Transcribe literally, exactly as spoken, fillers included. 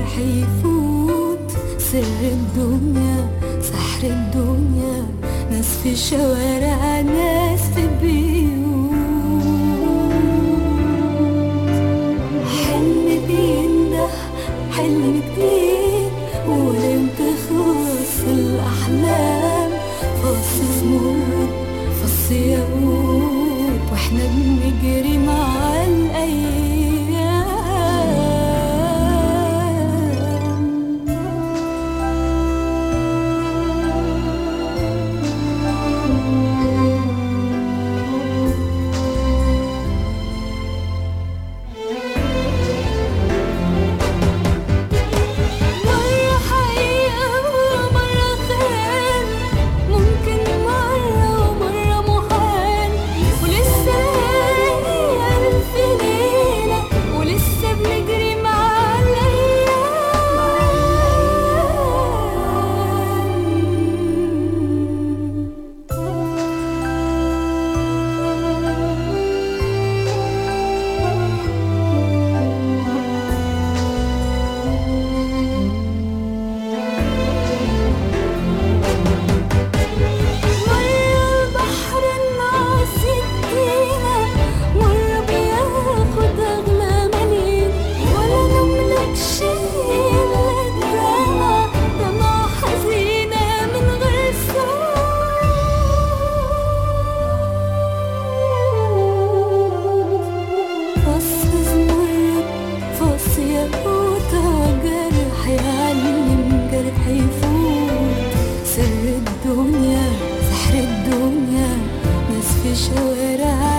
جرح يفوت، سر الدنيا سحر الدنيا، ناس في شوارع ناس في بيوت، حلم بينده حلم جديد ولم تخلص الأحلام، فص زمرد فص ياقوت واحنا بنجري مع الأيام. سر الدنيا سحر الدنيا، ناس في شوارع